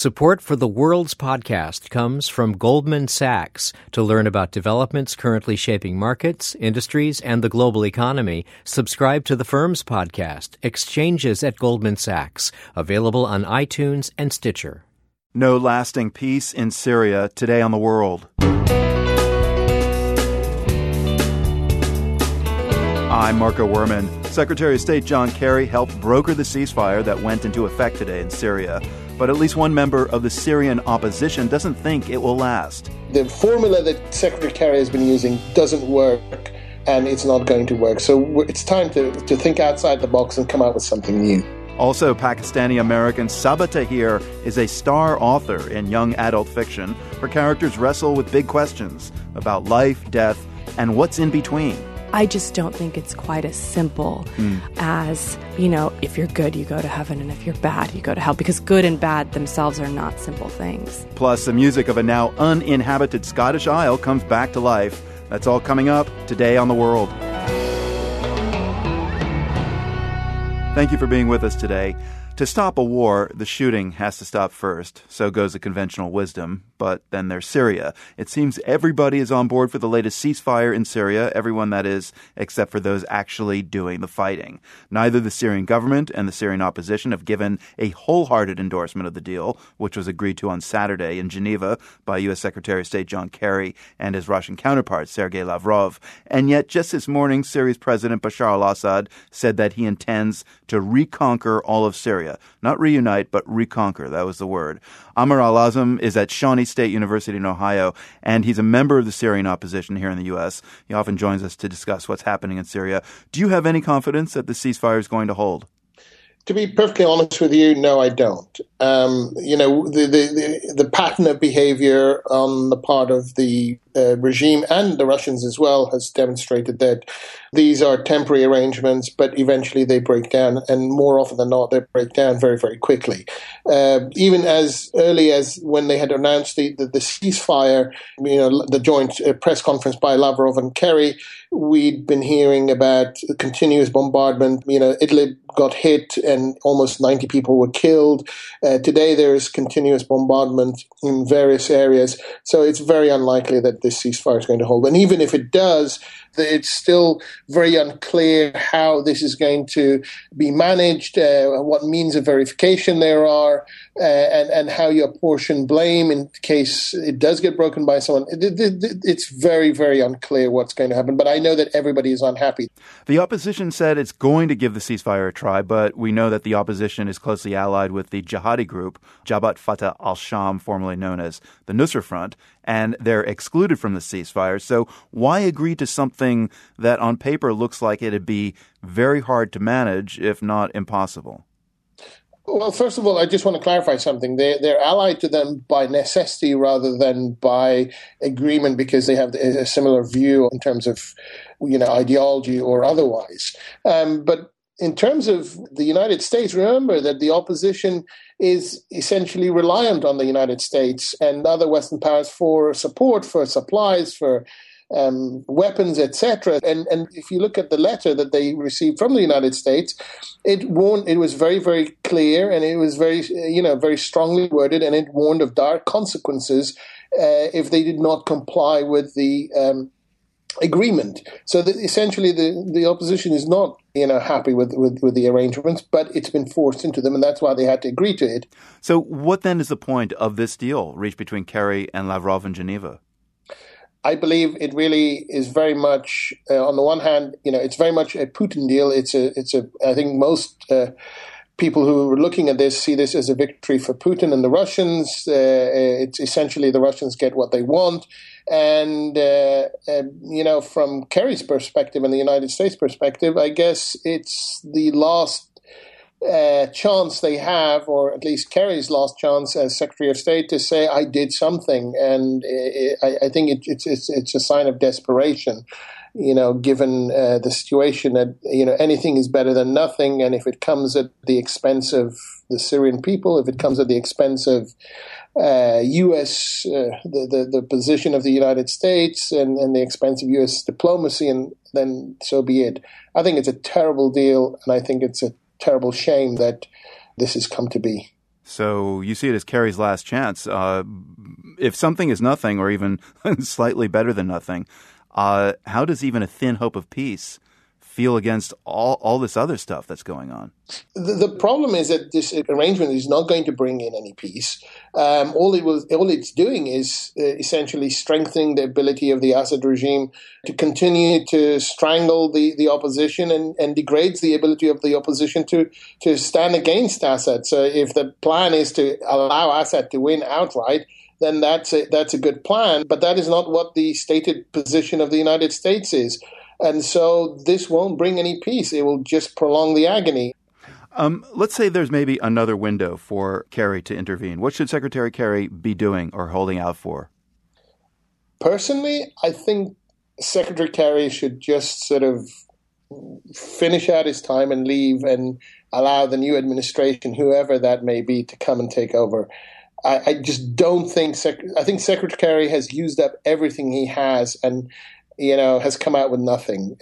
Support for the World's Podcast comes from Goldman Sachs. To learn about developments currently shaping markets, industries, and the global economy, subscribe to the firm's podcast, Exchanges at Goldman Sachs, available on iTunes and Stitcher. No lasting peace in Syria, today on The World. I'm Marco Werman. Secretary of State John Kerry helped broker the ceasefire that went into effect today in Syria. But at least one member of the Syrian opposition doesn't think it will last. The formula that Secretary Kerry has been using doesn't work, and it's not going to work. So it's time to think outside the box and come out with something new. Also, Pakistani-American Sabaa Tahir is a star author in young adult fiction. Her characters wrestle with big questions about life, death, and what's in between. I just don't think it's quite as simple as, if you're good, you go to heaven, and if you're bad, you go to hell, because good and bad themselves are not simple things. Plus, the music of a now uninhabited Scottish Isle comes back to life. That's all coming up today on The World. Thank you for being with us today. To stop a war, the shooting has to stop first. So goes the conventional wisdom. But then there's Syria. It seems everybody is on board for the latest ceasefire in Syria, everyone that is, except for those actually doing the fighting. Neither the Syrian government and the Syrian opposition have given a wholehearted endorsement of the deal, which was agreed to on Saturday in Geneva by U.S. Secretary of State John Kerry and his Russian counterpart, Sergei Lavrov. And yet, just this morning, Syria's President Bashar al-Assad said that he intends to reconquer all of Syria. Not reunite, but reconquer. That was the word. Amr al-Azam is at Shawnee State University in Ohio, and he's a member of the Syrian opposition here in the U.S. He often joins us to discuss what's happening in Syria. Do you have any confidence that the ceasefire is going to hold? To be perfectly honest with you, no, I don't. The pattern of behavior on the part of the regime and the Russians as well has demonstrated that these are temporary arrangements, but eventually they break down, and more often than not, they break down very, very quickly. Even as early as when they had announced the ceasefire, the joint press conference by Lavrov and Kerry, we'd been hearing about continuous bombardment. Idlib got hit and almost 90 people were killed. Today there's continuous bombardment in various areas. So it's very unlikely that this ceasefire is going to hold. And even if it does, it's still very unclear how this is going to be managed, what means of verification there are, and how you apportion blame in case it does get broken by someone. It's very, very unclear what's going to happen, but I know that everybody is unhappy. The opposition said it's going to give the ceasefire a try, but we know that the opposition is closely allied with the jihadi group, Jabhat Fatah al-Sham, formerly known as the Nusra Front, and they're excluded from the ceasefire. So why agree to something that on paper looks like it'd be very hard to manage, if not impossible? Well, first of all, I just want to clarify something. They're allied to them by necessity rather than by agreement because they have a similar view in terms of, ideology or otherwise. But in terms of the United States, remember that the opposition is essentially reliant on the United States and other Western powers for support, for supplies, for weapons, etc. And if you look at the letter that they received from the United States, it was very, very clear, and it was very, very strongly worded, and it warned of dire consequences if they did not comply with the agreement. So that essentially the opposition is not happy with the arrangements, but it's been forced into them, and that's why they had to agree to it. So what then is the point of this deal reached between Kerry and Lavrov in Geneva? I believe it really is very much, on the one hand, it's very much a Putin deal. I think most people who are looking at this see this as a victory for Putin and the Russians. It's essentially the Russians get what they want. And, from Kerry's perspective and the United States perspective, I guess it's the last chance they have, or at least Kerry's last chance as Secretary of State, to say, I did something. And I think it's a sign of desperation, given the situation that, anything is better than nothing. And if it comes at the expense of the Syrian people, if it comes at the expense of U.S., the position of the United States and the expense of U.S. diplomacy, and then so be it. I think it's a terrible deal, and I think it's a terrible shame that this has come to be. So you see it as Kerry's last chance. If something is nothing or even slightly better than nothing, how does even a thin hope of peace feel against all this other stuff that's going on? The problem is that this arrangement is not going to bring in any peace. All it's doing is essentially strengthening the ability of the Assad regime to continue to strangle the opposition and degrades the ability of the opposition to stand against Assad. So if the plan is to allow Assad to win outright, then that's a good plan. But that is not what the stated position of the United States is. And so this won't bring any peace. It will just prolong the agony. Let's say there's maybe another window for Kerry to intervene. What should Secretary Kerry be doing or holding out for? Personally, I think Secretary Kerry should just sort of finish out his time and leave and allow the new administration, whoever that may be, to come and take over. I just don't think I think Secretary Kerry has used up everything he has and has come out with nothing.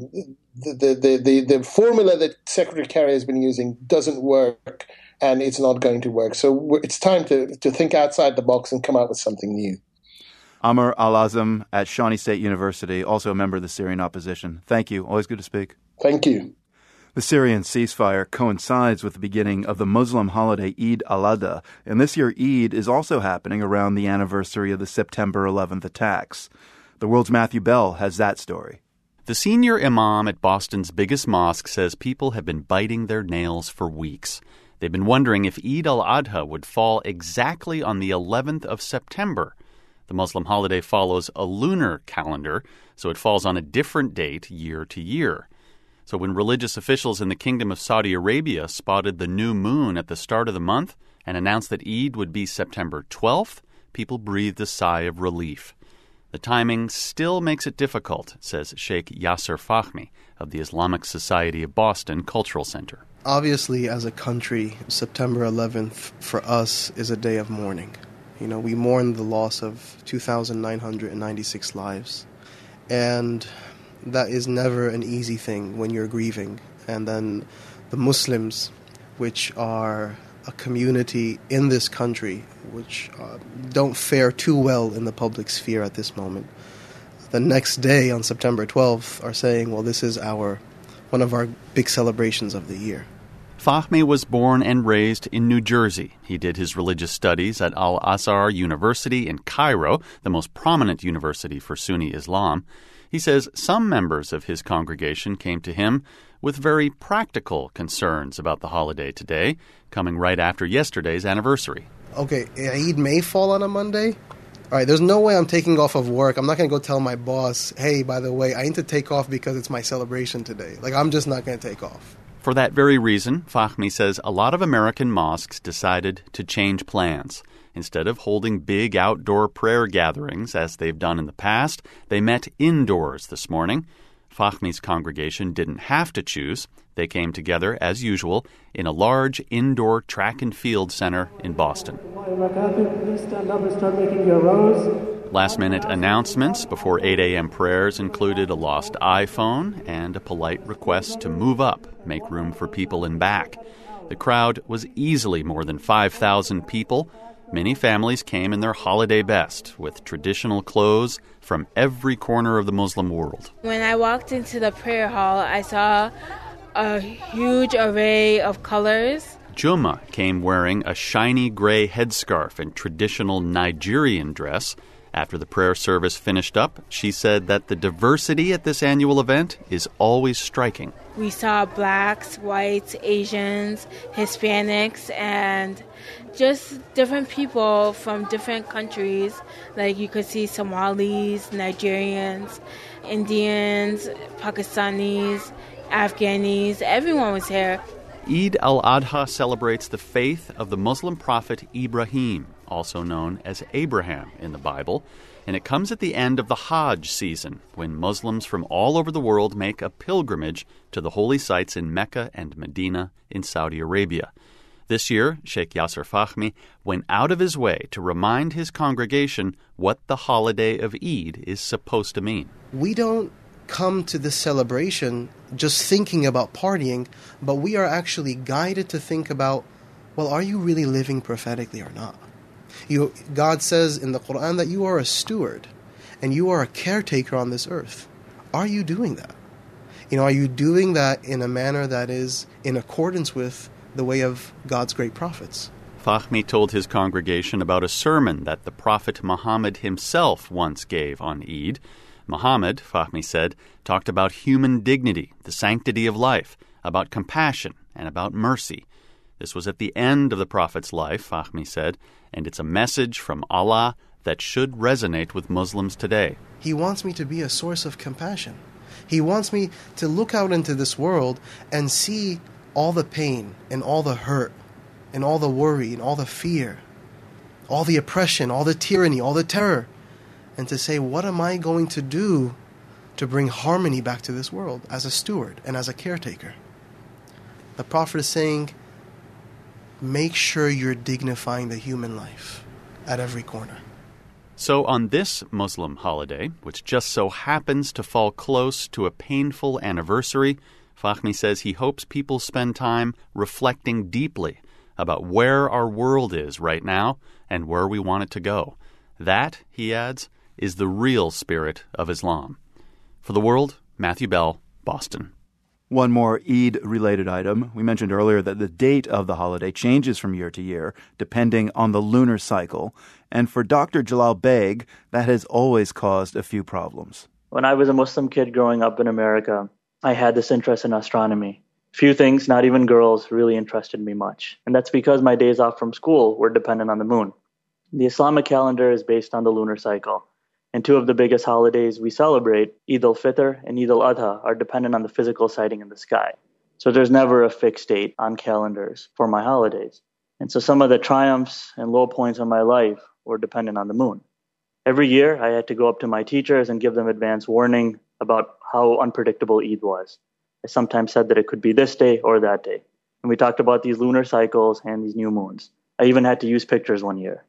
The formula that Secretary Kerry has been using doesn't work, and it's not going to work. So it's time to think outside the box and come out with something new. Amr Al-Azam at Shawnee State University, also a member of the Syrian opposition. Thank you. Always good to speak. Thank you. The Syrian ceasefire coincides with the beginning of the Muslim holiday Eid al-Adha, and this year Eid is also happening around the anniversary of the September 11th attacks. The World's Matthew Bell has that story. The senior imam at Boston's biggest mosque says people have been biting their nails for weeks. They've been wondering if Eid al-Adha would fall exactly on the 11th of September. The Muslim holiday follows a lunar calendar, so it falls on a different date year to year. So when religious officials in the Kingdom of Saudi Arabia spotted the new moon at the start of the month and announced that Eid would be September 12th, people breathed a sigh of relief. The timing still makes it difficult, says Sheikh Yasser Fahmy of the Islamic Society of Boston Cultural Center. Obviously, as a country, September 11th for us is a day of mourning. We mourn the loss of 2,996 lives. And that is never an easy thing when you're grieving. And then the Muslims, which are a community in this country which don't fare too well in the public sphere at this moment, the next day on September 12th are saying, well, this is one of our big celebrations of the year. Fahmy was born and raised in New Jersey. He did his religious studies at Al-Azhar University in Cairo, the most prominent university for Sunni Islam. He says some members of his congregation came to him with very practical concerns about the holiday today, coming right after yesterday's anniversary. Okay, Eid may fall on a Monday. All right, there's no way I'm taking off of work. I'm not going to go tell my boss, hey, by the way, I need to take off because it's my celebration today. I'm just not going to take off. For that very reason, Fahmy says a lot of American mosques decided to change plans. Instead of holding big outdoor prayer gatherings, as they've done in the past, they met indoors this morning. Fahmy's congregation didn't have to choose. They came together, as usual, in a large indoor track and field center in Boston. Please stand up and start making your rows. Last-minute announcements before 8 a.m. prayers included a lost iPhone and a polite request to move up, make room for people in back. The crowd was easily more than 5,000 people. Many families came in their holiday best, with traditional clothes from every corner of the Muslim world. When I walked into the prayer hall, I saw a huge array of colors. Juma came wearing a shiny gray headscarf and traditional Nigerian dress. After the prayer service finished up, she said that the diversity at this annual event is always striking. We saw blacks, whites, Asians, Hispanics, and just different people from different countries. Like you could see Somalis, Nigerians, Indians, Pakistanis, Afghanis. Everyone was here. Eid al-Adha celebrates the faith of the Muslim prophet Ibrahim, also known as Abraham in the Bible, and it comes at the end of the Hajj season, when Muslims from all over the world make a pilgrimage to the holy sites in Mecca and Medina in Saudi Arabia. This year, Sheikh Yasser Fahmy went out of his way to remind his congregation what the holiday of Eid is supposed to mean. We don't come to this celebration just thinking about partying, but we are actually guided to think about well, are you really living prophetically or not? God says in the Quran that you are a steward and you are a caretaker on this earth. Are you doing that? Are you doing that in a manner that is in accordance with the way of God's great prophets? Fahmy told his congregation about a sermon that the Prophet Muhammad himself once gave on Eid. Muhammad, Fahmy said, talked about human dignity, the sanctity of life, about compassion, and about mercy. This was at the end of the Prophet's life, Fahmy said, and it's a message from Allah that should resonate with Muslims today. He wants me to be a source of compassion. He wants me to look out into this world and see all the pain and all the hurt and all the worry and all the fear, all the oppression, all the tyranny, all the terror, and to say, what am I going to do to bring harmony back to this world as a steward and as a caretaker? The Prophet is saying, make sure you're dignifying the human life at every corner. So on this Muslim holiday, which just so happens to fall close to a painful anniversary, Fahmy says he hopes people spend time reflecting deeply about where our world is right now and where we want it to go. That, he adds, is the real spirit of Islam. For The World, Matthew Bell, Boston. One more Eid-related item. We mentioned earlier that the date of the holiday changes from year to year, depending on the lunar cycle. And for Dr. Jalal Beg, that has always caused a few problems. When I was a Muslim kid growing up in America, I had this interest in astronomy. Few things, not even girls, really interested me much. And that's because my days off from school were dependent on the moon. The Islamic calendar is based on the lunar cycle. And two of the biggest holidays we celebrate, Eid al-Fitr and Eid al-Adha, are dependent on the physical sighting in the sky. So there's never a fixed date on calendars for my holidays. And so some of the triumphs and low points of my life were dependent on the moon. Every year, I had to go up to my teachers and give them advance warning about how unpredictable Eid was. I sometimes said that it could be this day or that day. And we talked about these lunar cycles and these new moons. I even had to use pictures one year.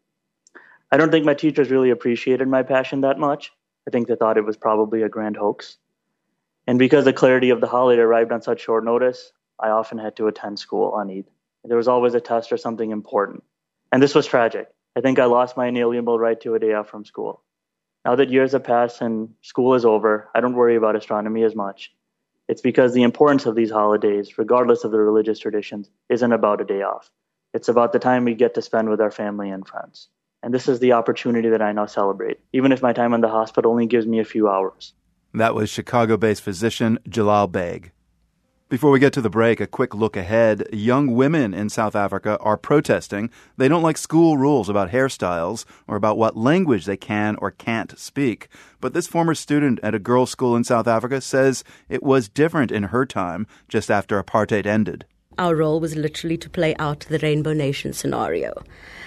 I don't think my teachers really appreciated my passion that much. I think they thought it was probably a grand hoax. And because the clarity of the holiday arrived on such short notice, I often had to attend school on Eid. There was always a test or something important. And this was tragic. I think I lost my inalienable right to a day off from school. Now that years have passed and school is over, I don't worry about astronomy as much. It's because the importance of these holidays, regardless of the religious traditions, isn't about a day off. It's about the time we get to spend with our family and friends. And this is the opportunity that I now celebrate, even if my time in the hospital only gives me a few hours. That was Chicago-based physician Jalal Beg. Before we get to the break, a quick look ahead. Young women in South Africa are protesting. They don't like school rules about hairstyles or about what language they can or can't speak. But this former student at a girls' school in South Africa says it was different in her time, just after apartheid ended. Our role was literally to play out the Rainbow Nation scenario.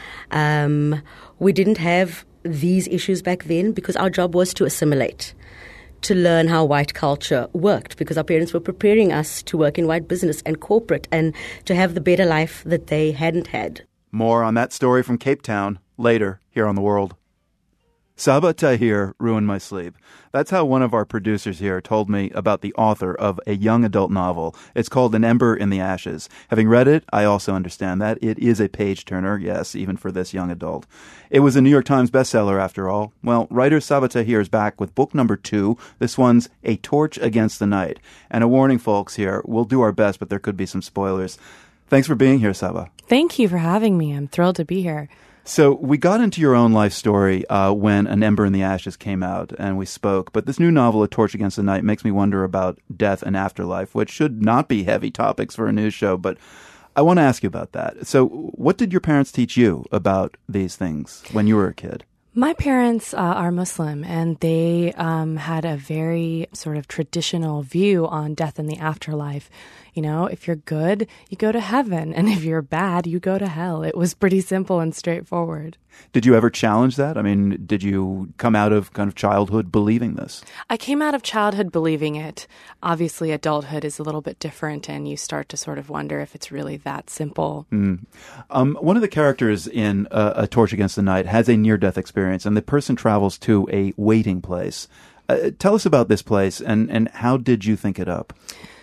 We didn't have these issues back then because our job was to assimilate, to learn how white culture worked, because our parents were preparing us to work in white business and corporate and to have the better life that they hadn't had. More on that story from Cape Town later here on The World. Saba Tahir ruined my sleep. That's how one of our producers here told me about the author of a young adult novel. It's called An Ember in the Ashes. Having read it, I also understand that it is a page-turner, yes, even for this young adult. It was a New York Times bestseller, after all. Well, writer Saba Tahir is back with book number 2. This one's A Torch Against the Night. And a warning, folks, here, we'll do our best, but there could be some spoilers. Thanks for being here, Saba. Thank you for having me. I'm thrilled to be here. So we got into your own life story when An Ember in the Ashes came out and we spoke. But this new novel, A Torch Against the Night, makes me wonder about death and afterlife, which should not be heavy topics for a news show. But I want to ask you about that. So what did your parents teach you about these things when you were a kid? My parents are Muslim, and they had a very sort of traditional view on death and the afterlife. You know, if you're good, you go to heaven, and if you're bad, you go to hell. It was pretty simple and straightforward. Did you ever challenge that? I mean, did you come out of kind of childhood believing this? I came out of childhood believing it. Obviously, adulthood is a little bit different, and you start to sort of wonder if it's really that simple. One of the characters in A Torch Against the Night has a near-death experience, and the person travels to a waiting place. Tell us about this place, and how did you think it up?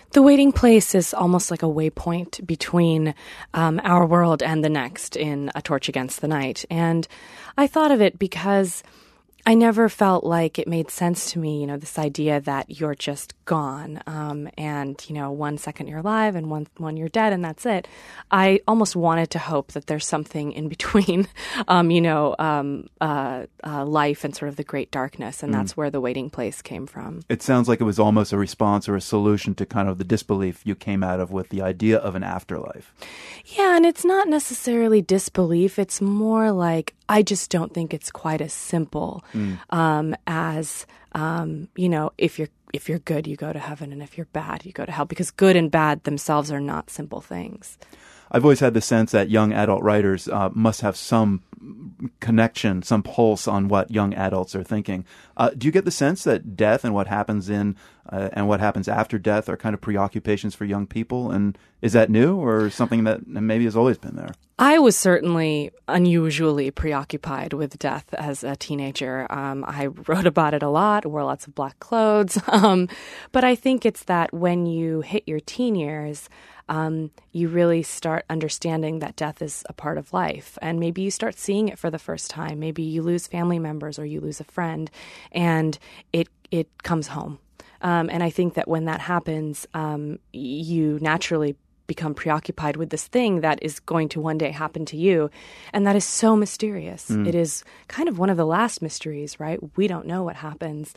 The waiting place is almost like a waypoint between our world and the next in A Torch Against the Night. And I thought of it because I never felt like it made sense to me, this idea that you're just gone, and, 1 second you're alive and one you're dead and that's it. I almost wanted to hope that there's something in between, life and sort of the great darkness, and that's where the waiting place came from. It sounds like it was almost a response or a solution to kind of the disbelief you came out of with the idea of an afterlife. Yeah, and it's not necessarily disbelief. It's more like I just don't think it's quite as simple as, if you're good, you go to heaven, and if you're bad, you go to hell, because good and bad themselves are not simple things. I've always had the sense that young adult writers must have some connection, some pulse on what young adults are thinking. Do you get the sense that death and what happens and what happens after death are kind of preoccupations for young people? And is that new or something that maybe has always been there? I was certainly unusually preoccupied with death as a teenager. I wrote about it a lot, wore lots of black clothes. But I think it's that when you hit your teen years, you really start understanding that death is a part of life. And maybe you start seeing it for the first time. Maybe you lose family members or you lose a friend, and it comes home. And I think that when that happens, you naturally become preoccupied with this thing that is going to one day happen to you. And that is so mysterious. It is kind of one of the last mysteries, right? We don't know what happens.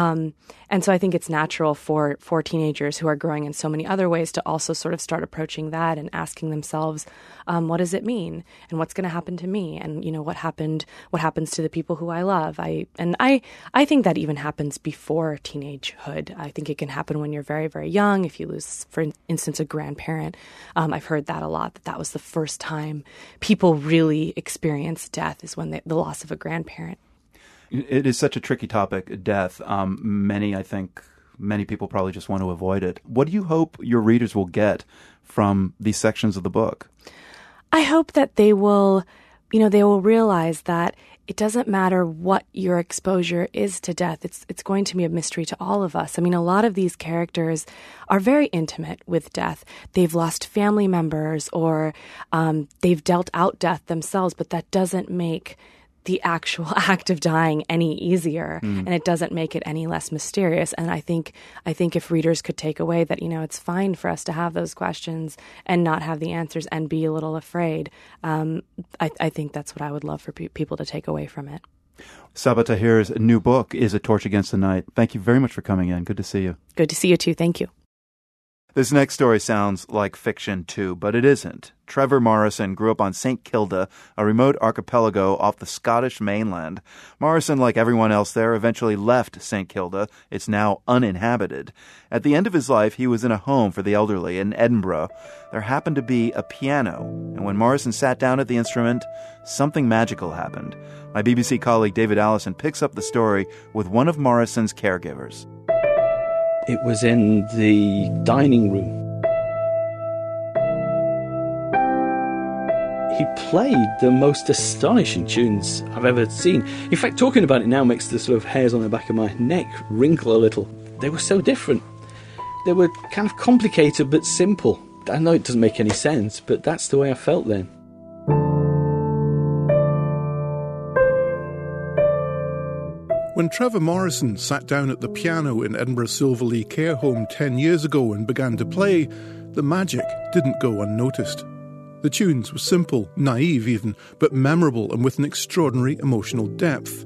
And so I think it's natural for teenagers who are growing in so many other ways to also sort of start approaching that and asking themselves, what does it mean? And what's going to happen to me? And, what happens to the people who I love? I think that even happens before teenagehood. I think it can happen when you're very, very young. If you lose, for instance, a grandparent, I've heard that a lot, that was the first time people really experience death, is when the loss of a grandparent. It is such a tricky topic, death. Many people probably just want to avoid it. What do you hope your readers will get from these sections of the book? I hope that they will realize that it doesn't matter what your exposure is to death. It's going to be a mystery to all of us. I mean, a lot of these characters are very intimate with death. They've lost family members or they've dealt out death themselves, but that doesn't make the actual act of dying any easier, and it doesn't make it any less mysterious. And I think if readers could take away that, it's fine for us to have those questions and not have the answers and be a little afraid, I think that's what I would love for people to take away from it. Sabaa Tahir's new book is A Torch Against the Night. Thank you very much for coming in. Good to see you. Good to see you too. Thank you. This next story sounds like fiction, too, but it isn't. Trevor Morrison grew up on St. Kilda, a remote archipelago off the Scottish mainland. Morrison, like everyone else there, eventually left St. Kilda. It's now uninhabited. At the end of his life, he was in a home for the elderly in Edinburgh. There happened to be a piano, and when Morrison sat down at the instrument, something magical happened. My BBC colleague David Allison picks up the story with one of Morrison's caregivers. It was in the dining room. He played the most astonishing tunes I've ever seen. In fact, talking about it now makes the sort of hairs on the back of my neck wrinkle a little. They were so different. They were kind of complicated but simple. I know it doesn't make any sense, but that's the way I felt then. When Trevor Morrison sat down at the piano in Edinburgh's Silverlea care home 10 years ago and began to play, the magic didn't go unnoticed. The tunes were simple, naive even, but memorable and with an extraordinary emotional depth.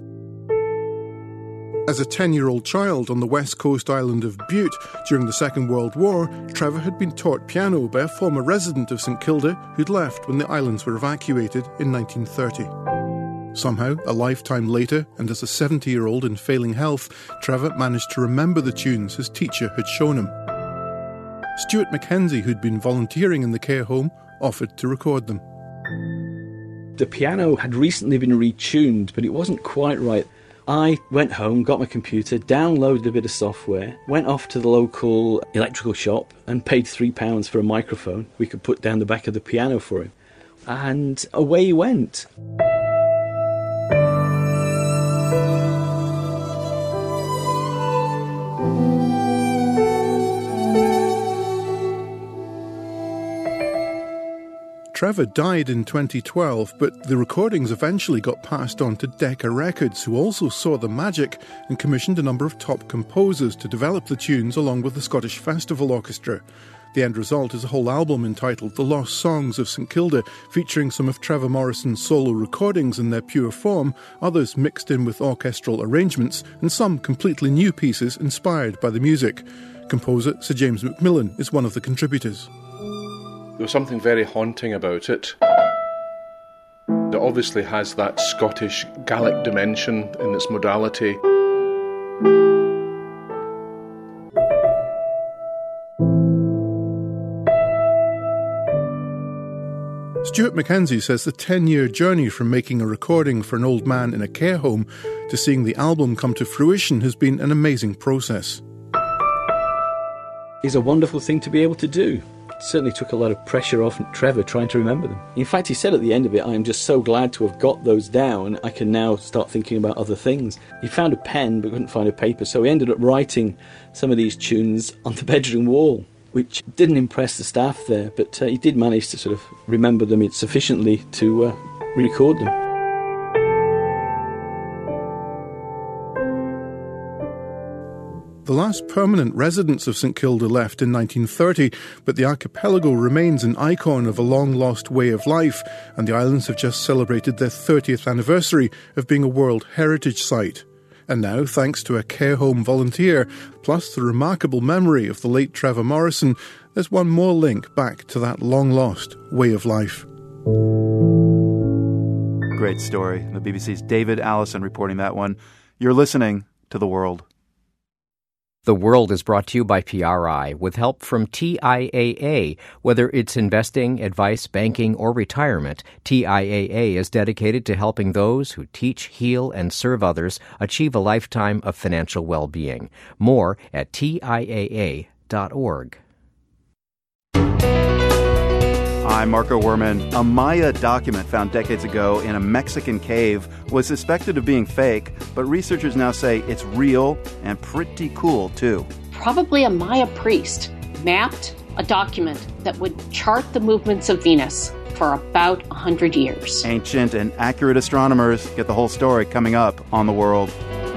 As a 10-year-old child on the west coast island of Bute during the Second World War, Trevor had been taught piano by a former resident of St Kilda who'd left when the islands were evacuated in 1930. Somehow, a lifetime later, and as a 70-year-old in failing health, Trevor managed to remember the tunes his teacher had shown him. Stuart Mackenzie, who'd been volunteering in the care home, offered to record them. The piano had recently been retuned, but it wasn't quite right. I went home, got my computer, downloaded a bit of software, went off to the local electrical shop and paid £3 for a microphone we could put down the back of the piano for him. And away he went. Trevor died in 2012, but the recordings eventually got passed on to Decca Records, who also saw the magic and commissioned a number of top composers to develop the tunes along with the Scottish Festival Orchestra. The end result is a whole album entitled The Lost Songs of St Kilda, featuring some of Trevor Morrison's solo recordings in their pure form, others mixed in with orchestral arrangements, and some completely new pieces inspired by the music. Composer Sir James Macmillan is one of the contributors. There was something very haunting about it. It obviously has that Scottish Gaelic dimension in its modality. Stuart Mackenzie says the 10-year journey from making a recording for an old man in a care home to seeing the album come to fruition has been an amazing process. It's a wonderful thing to be able to do. It certainly took a lot of pressure off Trevor trying to remember them. In fact, he said at the end of it, I am just so glad to have got those down. I can now start thinking about other things. He found a pen but couldn't find a paper, so he ended up writing some of these tunes on the bedroom wall, which didn't impress the staff there, but he did manage to sort of remember them sufficiently to record them. The last permanent residents of St Kilda left in 1930, but the archipelago remains an icon of a long-lost way of life, and the islands have just celebrated their 30th anniversary of being a World Heritage Site. And now, thanks to a care home volunteer, plus the remarkable memory of the late Trevor Morrison, there's one more link back to that long-lost way of life. Great story. The BBC's David Allison reporting that one. You're listening to The World. The World is brought to you by PRI with help from TIAA. Whether it's investing, advice, banking, or retirement, TIAA is dedicated to helping those who teach, heal, and serve others achieve a lifetime of financial well-being. More at TIAA.org. I'm Marco Werman. A Maya document found decades ago in a Mexican cave was suspected of being fake, but researchers now say it's real and pretty cool, too. Probably a Maya priest mapped a document that would chart the movements of Venus for about 100 years. Ancient and accurate astronomers get the whole story coming up on The World.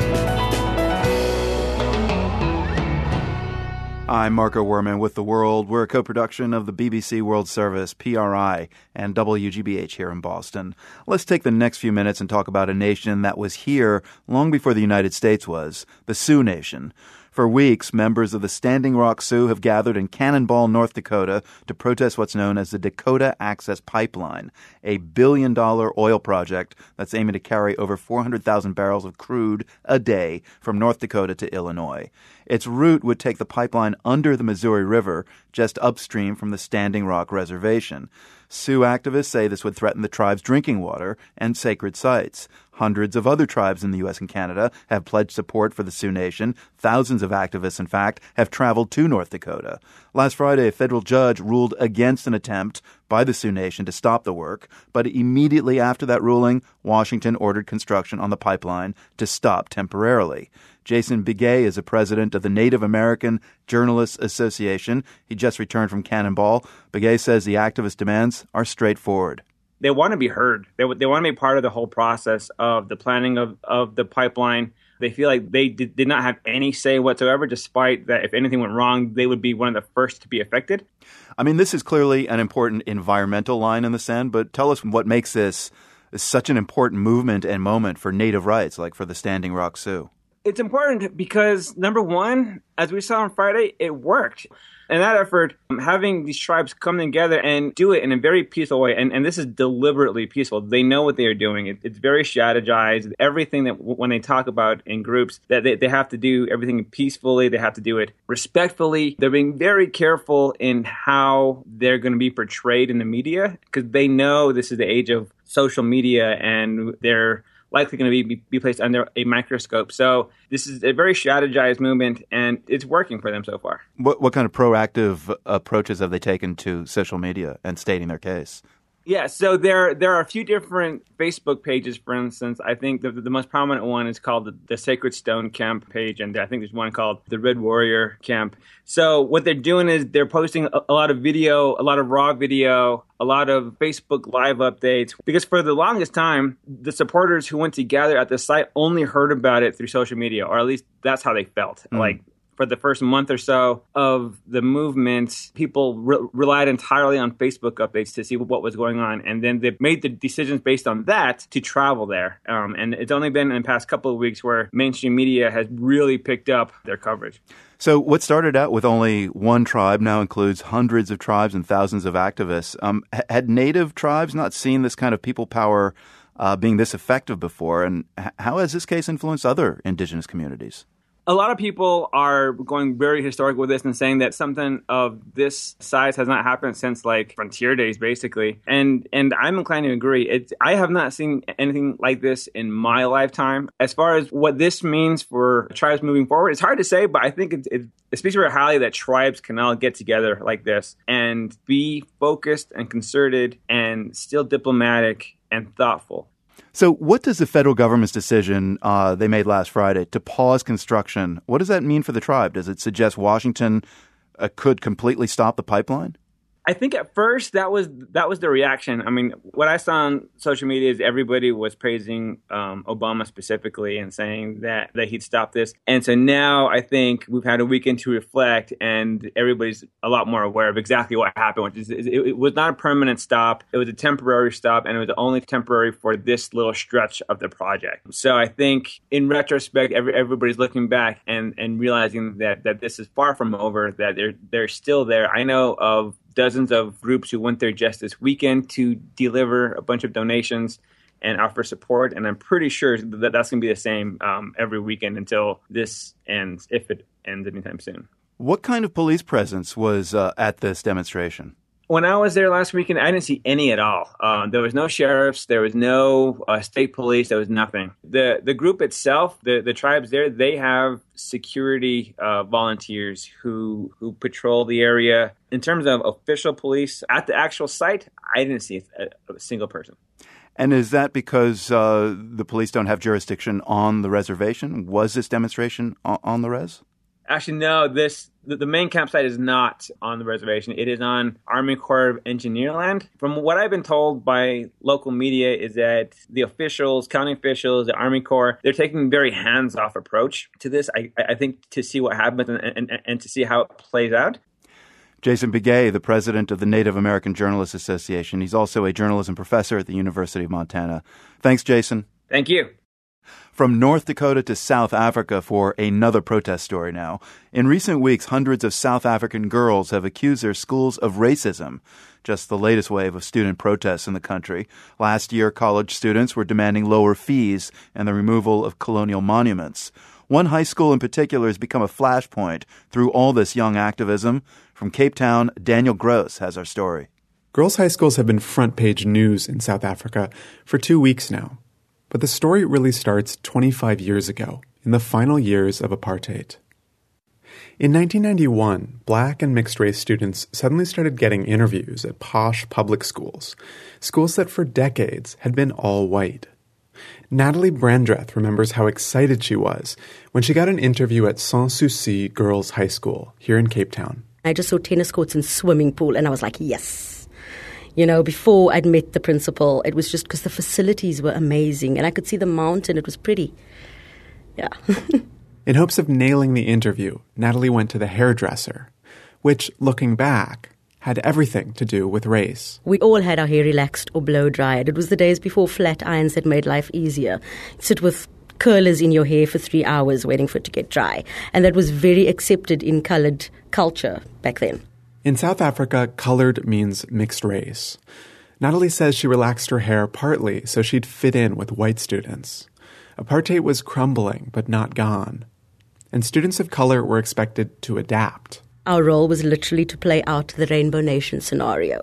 I'm Marco Werman with The World. We're a co-production of the BBC World Service, PRI, and WGBH here in Boston. Let's take the next few minutes and talk about a nation that was here long before the United States was, the Sioux Nation. For weeks, members of the Standing Rock Sioux have gathered in Cannonball, North Dakota, to protest what's known as the Dakota Access Pipeline, a billion-dollar oil project that's aiming to carry over 400,000 barrels of crude a day from North Dakota to Illinois. Its route would take the pipeline under the Missouri River, just upstream from the Standing Rock Reservation. Sioux activists say this would threaten the tribe's drinking water and sacred sites. Hundreds of other tribes in the U.S. and Canada have pledged support for the Sioux Nation. Thousands of activists, in fact, have traveled to North Dakota. Last Friday, a federal judge ruled against an attempt by the Sioux Nation to stop the work, but immediately after that ruling, Washington ordered construction on the pipeline to stop temporarily. Jason Begay is the president of the Native American Journalists Association. He just returned from Cannonball. Begay says the activist demands are straightforward. They want to be heard. They want to be part of the whole process of the planning of the pipeline. They feel like they did not have any say whatsoever, despite that if anything went wrong, they would be one of the first to be affected. I mean, this is clearly an important environmental line in the sand, but tell us what makes this such an important movement and moment for Native rights, like for the Standing Rock Sioux. It's important because, number one, as we saw on Friday, it worked. And that effort, having these tribes come together and do it in a very peaceful way, and this is deliberately peaceful. They know what they are doing. It's very strategized. Everything that when they talk about in groups, that they have to do everything peacefully. They have to do it respectfully. They're being very careful in how they're going to be portrayed in the media because they know this is the age of social media and they're likely going to be placed under a microscope. So this is a very strategized movement, and it's working for them so far. What kind of proactive approaches have they taken to social media and stating their case? Yeah, so there are a few different Facebook pages, for instance. I think the most prominent one is called the Sacred Stone Camp page, and I think there's one called the Red Warrior Camp. So what they're doing is they're posting a lot of video, a lot of raw video, a lot of Facebook Live updates, because for the longest time, the supporters who went to gather at the site only heard about it through social media, or at least that's how they felt. Like, for the first month or so of the movement, people relied entirely on Facebook updates to see what was going on. And then they made the decisions based on that to travel there. And it's only been in the past couple of weeks where mainstream media has really picked up their coverage. So what started out with only one tribe now includes hundreds of tribes and thousands of activists. Had native tribes not seen this kind of people power being this effective before? And how has this case influenced other indigenous communities? A lot of people are going very historic with this and saying that something of this size has not happened since like frontier days, basically. And I'm inclined to agree. I have not seen anything like this in my lifetime. As far as what this means for tribes moving forward, it's hard to say, but I think it speaks very highly that tribes can all get together like this and be focused and concerted and still diplomatic and thoughtful. So what does the federal government's decision they made last Friday to pause construction, what does that mean for the tribe? Does it suggest Washington could completely stop the pipeline? I think at first that was the reaction. I mean, what I saw on social media is everybody was praising Obama specifically and saying that he'd stop this. And so now I think we've had a weekend to reflect, and everybody's a lot more aware of exactly what happened. Which is, it was not a permanent stop. It was a temporary stop, and it was only temporary for this little stretch of the project. So I think in retrospect, everybody's looking back and realizing that this is far from over, that they're still there. I know of dozens of groups who went there just this weekend to deliver a bunch of donations and offer support. And I'm pretty sure that that's going to be the same every weekend until this ends, if it ends anytime soon. What kind of police presence was at this demonstration? When I was there last weekend, I didn't see any at all. There was no sheriffs. There was no state police. There was nothing. The group itself, the tribes there, they have security volunteers who patrol the area. In terms of official police at the actual site, I didn't see a single person. And is that because the police don't have jurisdiction on the reservation? Was this demonstration on the res? Actually, no. The main campsite is not on the reservation. It is on Army Corps of Engineer land. From what I've been told by local media is that the officials, county officials, the Army Corps, they're taking a very hands-off approach to this, I think, to see what happens and to see how it plays out. Jason Begay, the president of the Native American Journalists Association. He's also a journalism professor at the University of Montana. Thanks, Jason. Thank you. From North Dakota to South Africa for another protest story now. In recent weeks, hundreds of South African girls have accused their schools of racism. Just the latest wave of student protests in the country. Last year, college students were demanding lower fees and the removal of colonial monuments. One high school in particular has become a flashpoint through all this young activism. From Cape Town, Daniel Gross has our story. Girls' high schools have been front-page news in South Africa for 2 weeks now. But the story really starts 25 years ago, in the final years of apartheid. In 1991, black and mixed-race students suddenly started getting interviews at posh public schools, schools that for decades had been all white. Natalie Brandreth remembers how excited she was when she got an interview at Sans Souci Girls' High School here in Cape Town. I just saw tennis courts and swimming pool, and I was like, yes. You know, before I'd met the principal, it was just because the facilities were amazing and I could see the mountain. It was pretty. Yeah. In hopes of nailing the interview, Natalie went to the hairdresser, which, looking back, had everything to do with race. We all had our hair relaxed or blow-dried. It was the days before flat irons that made life easier. Sit with curlers in your hair for 3 hours waiting for it to get dry. And that was very accepted in coloured culture back then. In South Africa, colored means mixed race. Natalie says she relaxed her hair partly so she'd fit in with white students. Apartheid was crumbling, but not gone. And students of color were expected to adapt. Our role was literally to play out the Rainbow Nation scenario.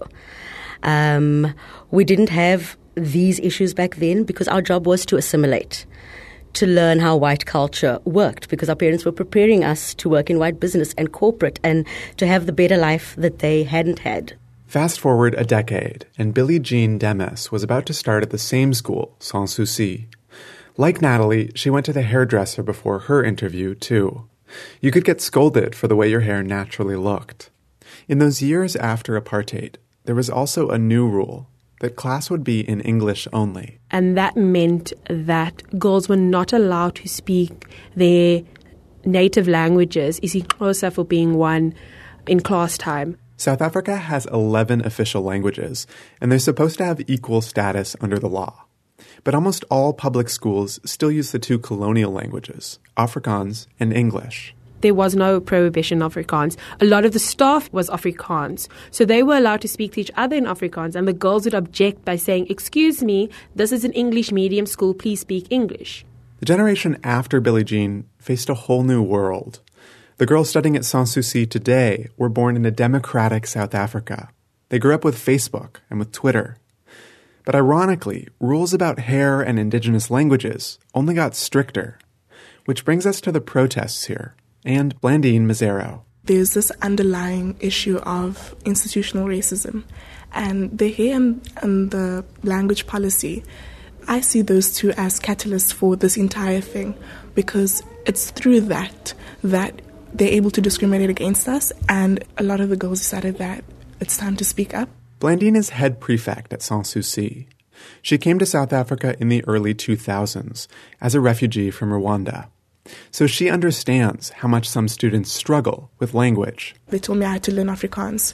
We didn't have these issues back then because our job was to assimilate, to learn how white culture worked, because our parents were preparing us to work in white business and corporate and to have the better life that they hadn't had. Fast forward a decade, and Billie Jean Demis was about to start at the same school, Sans Souci. Like Natalie, she went to the hairdresser before her interview, too. You could get scolded for the way your hair naturally looked. In those years after apartheid, there was also a new rule that class would be in English only. And that meant that girls were not allowed to speak their native languages, isiXhosa for being one, in class time. South Africa has 11 official languages, and they're supposed to have equal status under the law. But almost all public schools still use the two colonial languages, Afrikaans and English. There was no prohibition of Afrikaans. A lot of the staff was Afrikaans. So they were allowed to speak to each other in Afrikaans, and the girls would object by saying, "Excuse me, this is an English medium school, please speak English." The generation after Billie Jean faced a whole new world. The girls studying at Sans Souci today were born in a democratic South Africa. They grew up with Facebook and with Twitter. But ironically, rules about hair and indigenous languages only got stricter. Which brings us to the protests here, and Blandine Mazzero. There's this underlying issue of institutional racism, and the hair and the language policy, I see those two as catalysts for this entire thing, because it's through that they're able to discriminate against us, and a lot of the girls decided that it's time to speak up. Blandine is head prefect at Sans Souci. She came to South Africa in the early 2000s as a refugee from Rwanda. So she understands how much some students struggle with language. They told me I had to learn Afrikaans,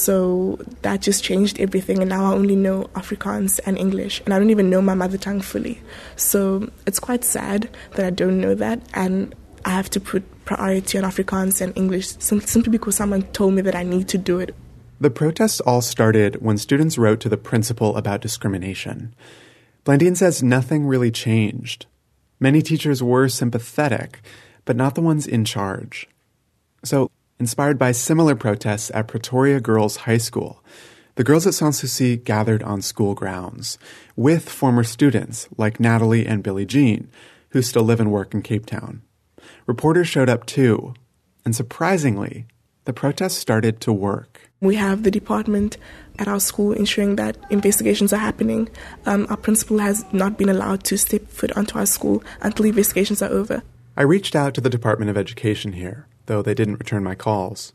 so that just changed everything, and now I only know Afrikaans and English, and I don't even know my mother tongue fully. So it's quite sad that I don't know that, and I have to put priority on Afrikaans and English simply because someone told me that I need to do it. The protests all started when students wrote to the principal about discrimination. Blandine says nothing really changed. Many teachers were sympathetic, but not the ones in charge. So, inspired by similar protests at Pretoria Girls High School, the girls at Sans Souci gathered on school grounds with former students like Natalie and Billie Jean, who still live and work in Cape Town. Reporters showed up too, and surprisingly, the protests started to work. We have the department at our school ensuring that investigations are happening. Our principal has not been allowed to step foot onto our school until investigations are over. I reached out to the Department of Education here, though they didn't return my calls.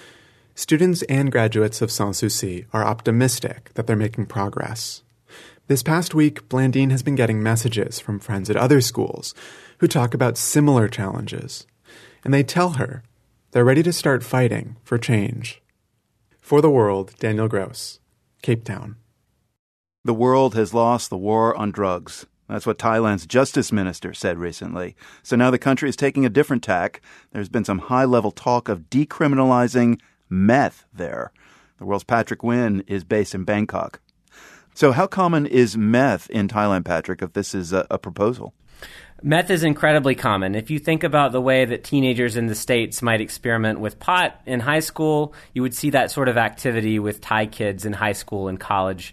Students and graduates of Sans Souci are optimistic that they're making progress. This past week, Blandine has been getting messages from friends at other schools who talk about similar challenges, and they tell her they're ready to start fighting for change. For the World, Daniel Gross, Cape Town. The world has lost the war on drugs. That's what Thailand's justice minister said recently. So now the country is taking a different tack. There's been some high-level talk of decriminalizing meth there. The world's Patrick Wynn is based in Bangkok. So how common is meth in Thailand, Patrick, if this is a proposal? Meth is incredibly common. If you think about the way that teenagers in the States might experiment with pot in high school, you would see that sort of activity with Thai kids in high school and college.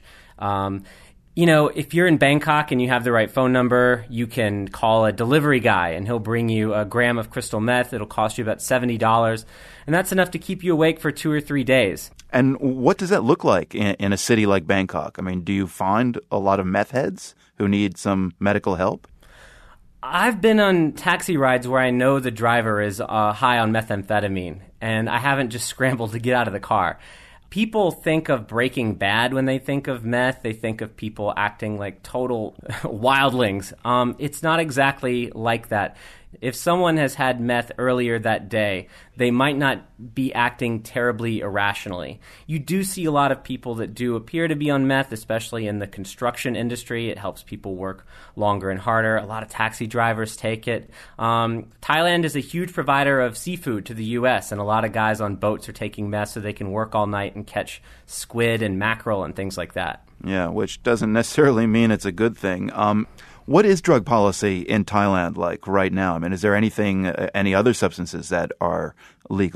If you're in Bangkok and you have the right phone number, you can call a delivery guy and he'll bring you a gram of crystal meth. It'll cost you about $70, and that's enough to keep you awake for 2 or 3 days. And what does that look like in a city like Bangkok? I mean, do you find a lot of meth heads who need some medical help? I've been on taxi rides where I know the driver is high on methamphetamine, and I haven't just scrambled to get out of the car. People think of Breaking Bad when they think of meth. They think of people acting like total wildlings. It's not exactly like that. If someone has had meth earlier that day, they might not be acting terribly irrationally. You do see a lot of people that do appear to be on meth, especially in the construction industry. It helps people work longer and harder. A lot of taxi drivers take it. Thailand is a huge provider of seafood to the U.S., and a lot of guys on boats are taking meth so they can work all night and catch squid and mackerel and things like that. Yeah, which doesn't necessarily mean it's a good thing. What is drug policy in Thailand like right now? I mean, is there any other substances that are legal?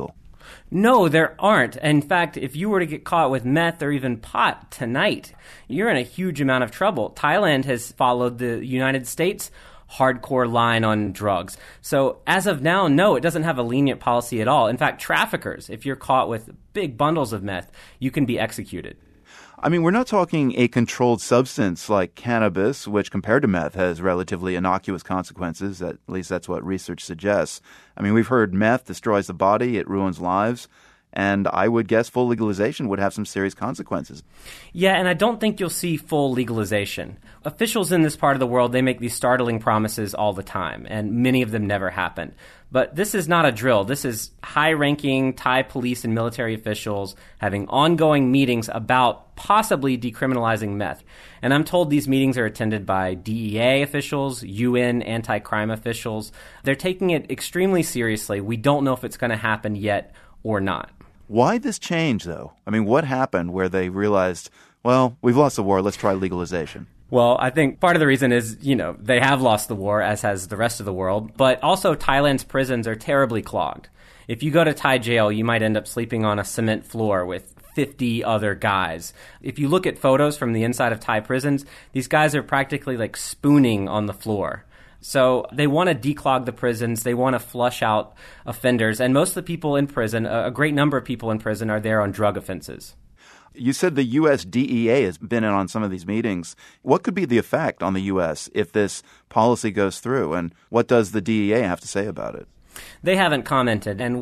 No, there aren't. In fact, if you were to get caught with meth or even pot tonight, you're in a huge amount of trouble. Thailand has followed the United States hardcore line on drugs. So as of now, no, it doesn't have a lenient policy at all. In fact, traffickers, if you're caught with big bundles of meth, you can be executed. I mean, we're not talking a controlled substance like cannabis, which compared to meth has relatively innocuous consequences. At least that's what research suggests. I mean, we've heard meth destroys the body, it ruins lives. And I would guess full legalization would have some serious consequences. Yeah, and I don't think you'll see full legalization. Officials in this part of the world, they make these startling promises all the time, and many of them never happen. But this is not a drill. This is high-ranking Thai police and military officials having ongoing meetings about possibly decriminalizing meth. And I'm told these meetings are attended by DEA officials, UN anti-crime officials. They're taking it extremely seriously. We don't know if it's going to happen yet or not. Why this change, though? I mean, what happened where they realized, well, we've lost the war, let's try legalization? Well, I think part of the reason is, they have lost the war, as has the rest of the world. But also, Thailand's prisons are terribly clogged. If you go to Thai jail, you might end up sleeping on a cement floor with 50 other guys. If you look at photos from the inside of Thai prisons, these guys are practically like spooning on the floor. So they want to declog the prisons. They want to flush out offenders. And most of the people in prison, a great number of people in prison, are there on drug offenses. You said the U.S. DEA has been in on some of these meetings. What could be the effect on the U.S. if this policy goes through? And what does the DEA have to say about it? They haven't commented. And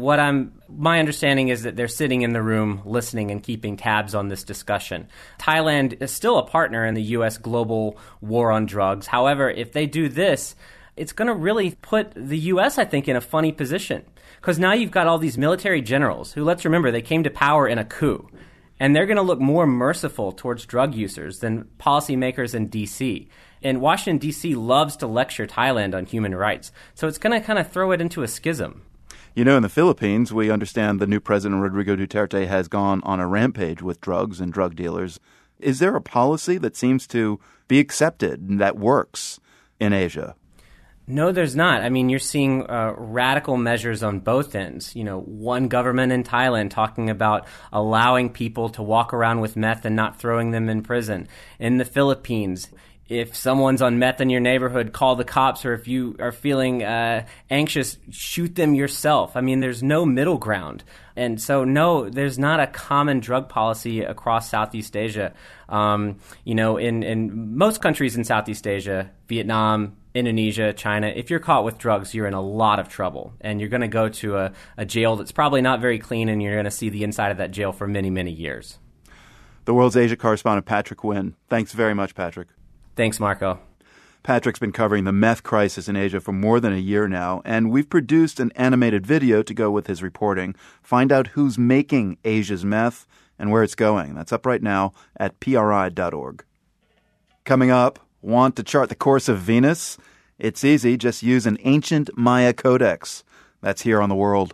my understanding is that they're sitting in the room listening and keeping tabs on this discussion. Thailand is still a partner in the U.S. global war on drugs. However, if they do this, it's going to really put the U.S., I think, in a funny position. Because now you've got all these military generals who, let's remember, they came to power in a coup. And they're going to look more merciful towards drug users than policymakers in D.C. And Washington, D.C. loves to lecture Thailand on human rights. So it's going to kind of throw it into a schism. In the Philippines, we understand the new president, Rodrigo Duterte, has gone on a rampage with drugs and drug dealers. Is there a policy that seems to be accepted and that works in Asia? No, there's not. I mean, you're seeing radical measures on both ends. One government in Thailand talking about allowing people to walk around with meth and not throwing them in prison. In the Philippines, if someone's on meth in your neighborhood, call the cops, or if you are feeling anxious, shoot them yourself. I mean, there's no middle ground. And so, no, there's not a common drug policy across Southeast Asia. In most countries in Southeast Asia, Vietnam, Indonesia, China, if you're caught with drugs, you're in a lot of trouble. And you're going to go to a jail that's probably not very clean, and you're going to see the inside of that jail for many, many years. The World's Asia correspondent, Patrick Wynn. Thanks very much, Patrick. Thanks, Marco. Patrick's been covering the meth crisis in Asia for more than a year now, and we've produced an animated video to go with his reporting. Find out who's making Asia's meth and where it's going. That's up right now at PRI.org. Coming up, want to chart the course of Venus? It's easy. Just use an ancient Maya codex. That's here on The World.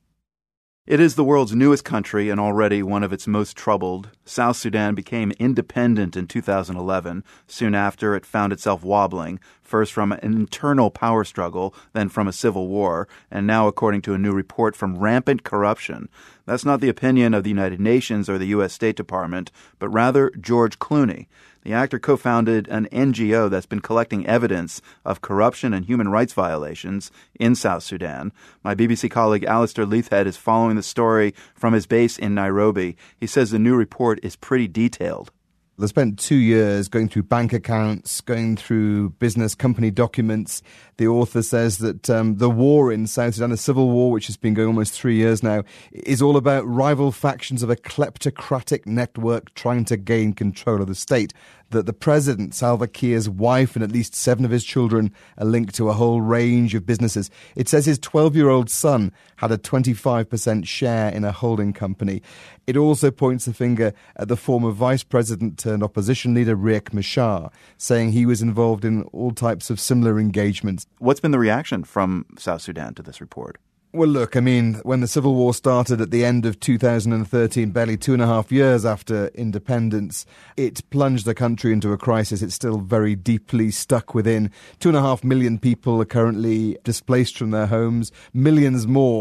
It is the world's newest country and already one of its most troubled. South Sudan became independent in 2011. Soon after, it found itself wobbling, first from an internal power struggle, then from a civil war, and now, according to a new report, from rampant corruption. That's not the opinion of the United Nations or the U.S. State Department, but rather George Clooney. The actor co-founded an NGO that's been collecting evidence of corruption and human rights violations in South Sudan. My BBC colleague Alistair Leithhead is following the story from his base in Nairobi. He says the new report is pretty detailed. They spent 2 years going through bank accounts, going through business company documents. The author says that the war in South Sudan, the civil war, which has been going almost 3 years now, is all about rival factions of a kleptocratic network trying to gain control of the state. That the president, Salva Kiir's wife, and at least 7 of his children are linked to a whole range of businesses. It says his 12-year-old son had a 25% share in a holding company. It also points the finger at the former vice president turned opposition leader Riek Machar, saying he was involved in all types of similar engagements. What's been the reaction from South Sudan to this report? Well, look, I mean, when the civil war started at the end of 2013, barely 2.5 years after independence, it plunged the country into a crisis it's still very deeply stuck within. 2.5 million people are currently displaced from their homes. Millions more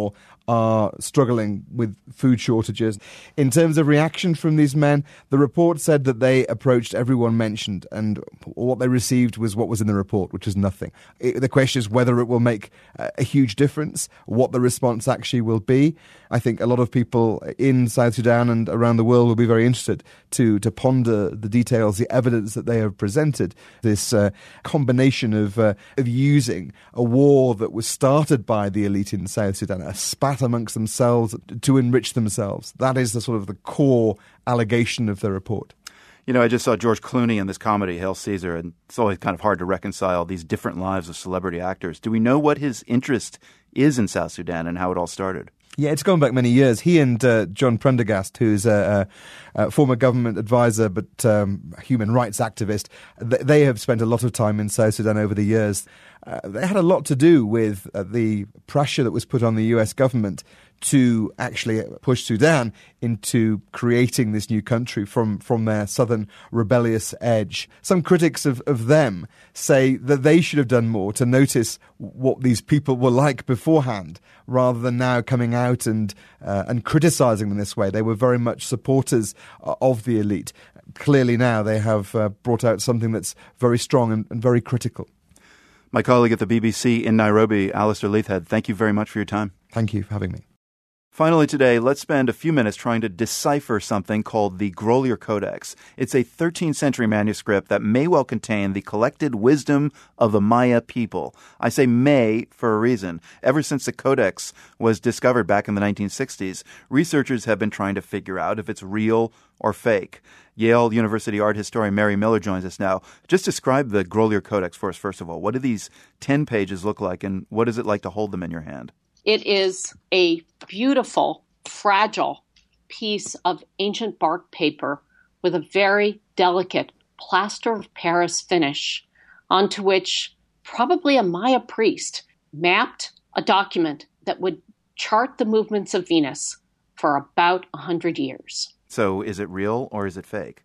are struggling with food shortages. In terms of reaction from these men, the report said that they approached everyone mentioned, and what they received was what was in the report, which is nothing. The question is whether it will make a huge difference, what the response actually will be. I think a lot of people in South Sudan and around the world will be very interested to ponder the details, the evidence that they have presented. This combination of using a war that was started by the elite in South Sudan, a spat amongst themselves to enrich themselves. That is the sort of the core allegation of the report. You know, I just saw George Clooney in this comedy, Hail Caesar, and it's always kind of hard to reconcile these different lives of celebrity actors. Do we know what his interest is in South Sudan and how it all started? Yeah, it's gone back many years. He and John Prendergast, who's a former government advisor but human rights activist, they have spent a lot of time in South Sudan over the years. They had a lot to do with the pressure that was put on the US government to actually push Sudan into creating this new country from their southern rebellious edge. Some critics of them say that they should have done more to notice what these people were like beforehand, rather than now coming out and criticising them this way. They were very much supporters of the elite. Clearly now they have brought out something that's very strong and very critical. My colleague at the BBC in Nairobi, Alistair Leithhead, thank you very much for your time. Thank you for having me. Finally today, let's spend a few minutes trying to decipher something called the Grolier Codex. It's a 13th century manuscript that may well contain the collected wisdom of the Maya people. I say may for a reason. Ever since the Codex was discovered back in the 1960s, researchers have been trying to figure out if it's real or fake. Yale University art historian Mary Miller joins us now. Just describe the Grolier Codex for us, first of all. What do these 10 pages look like, and what is it like to hold them in your hand? It is a beautiful, fragile piece of ancient bark paper with a very delicate plaster of Paris finish, onto which probably a Maya priest mapped a document that would chart the movements of Venus for about 100 years. So is it real or is it fake?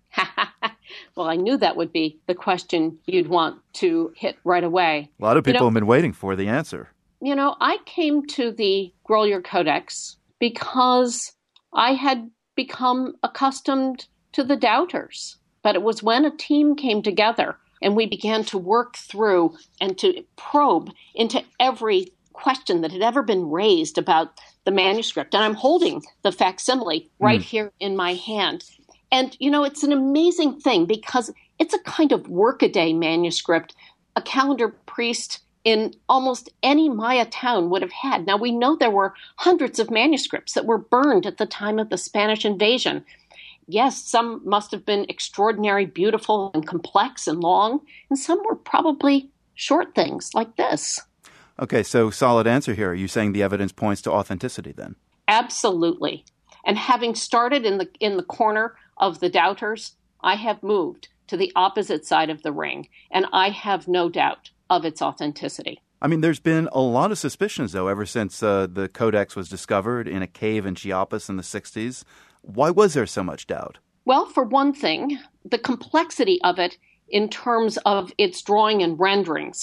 Well, I knew that would be the question you'd want to hit right away. A lot of people have been waiting for the answer. You know, I came to the Grolier Codex because I had become accustomed to the doubters. But it was when a team came together and we began to work through and to probe into every question that had ever been raised about the manuscript. And I'm holding the facsimile right here in my hand. And, you know, it's an amazing thing because it's a kind of workaday manuscript a calendar priest in almost any Maya town would have had. Now, we know there were hundreds of manuscripts that were burned at the time of the Spanish invasion. Yes, some must have been extraordinary, beautiful, and complex and long, and some were probably short things like this. Okay, so solid answer here. Are you saying the evidence points to authenticity then? Absolutely. And having started in the corner of the doubters, I have moved to the opposite side of the ring, and I have no doubt of its authenticity. I mean, there's been a lot of suspicions, though, ever since the Codex was discovered in a cave in Chiapas in the 60s. Why was there so much doubt? Well, for one thing, the complexity of it in terms of its drawing and renderings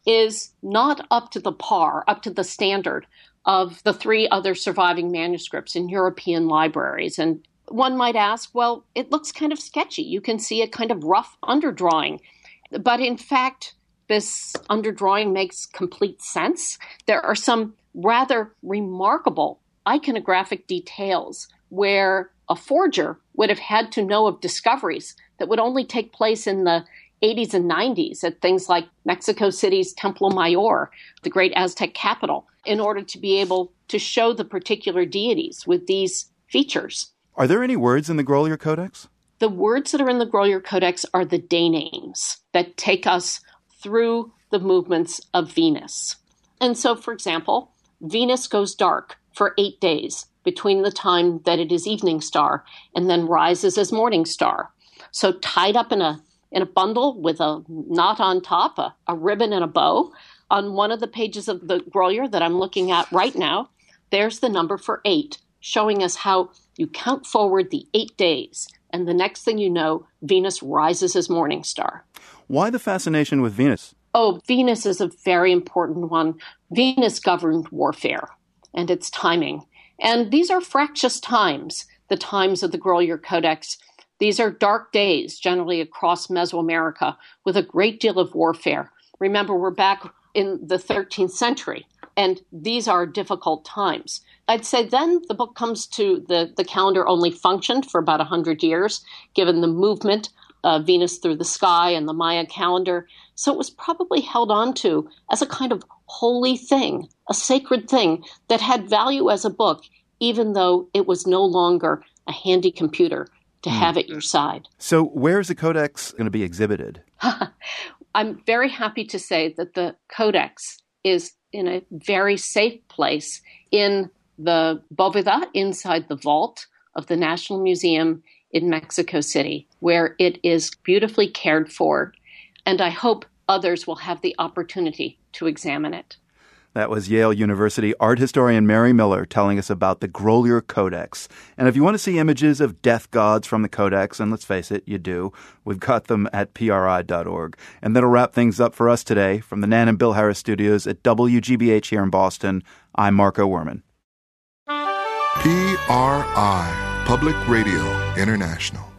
is not up to the standard of the three other surviving manuscripts in European libraries. And one might ask, well, it looks kind of sketchy. You can see a kind of rough underdrawing. But in fact, this underdrawing makes complete sense. There are some rather remarkable iconographic details where a forger would have had to know of discoveries that would only take place in the 80s and 90s at things like Mexico City's Templo Mayor, the great Aztec capital, in order to be able to show the particular deities with these features. Are there any words in the Grolier Codex? The words that are in the Grolier Codex are the day names that take us through the movements of Venus. And so, for example, Venus goes dark for 8 days between the time that it is evening star and then rises as morning star. So tied up in a bundle with a knot on top, a ribbon and a bow, on one of the pages of the Grolier that I'm looking at right now, there's the number for 8, showing us how you count forward the 8 days. And the next thing you know, Venus rises as morning star. Why the fascination with Venus? Oh, Venus is a very important one. Venus governed warfare. and its timing. And these are fractious times, the times of the Grolier Codex. These are dark days, generally across Mesoamerica, with a great deal of warfare. Remember, we're back in the 13th century, and these are difficult times. I'd say then the book comes to the calendar only functioned for about 100 years, given the movement of Venus through the sky and the Maya calendar. So it was probably held on to as a kind of holy thing, a sacred thing that had value as a book, even though it was no longer a handy computer to have at your side. So where is the Codex going to be exhibited? I'm very happy to say that the Codex is in a very safe place in the bóveda, inside the vault of the National Museum in Mexico City, where it is beautifully cared for. And I hope others will have the opportunity to examine it. That was Yale University art historian Mary Miller telling us about the Grolier Codex. And if you want to see images of death gods from the Codex, and let's face it, you do, we've got them at PRI.org. And that'll wrap things up for us today. From the Nan and Bill Harris studios at WGBH here in Boston, I'm Marco Werman. PRI, Public Radio International.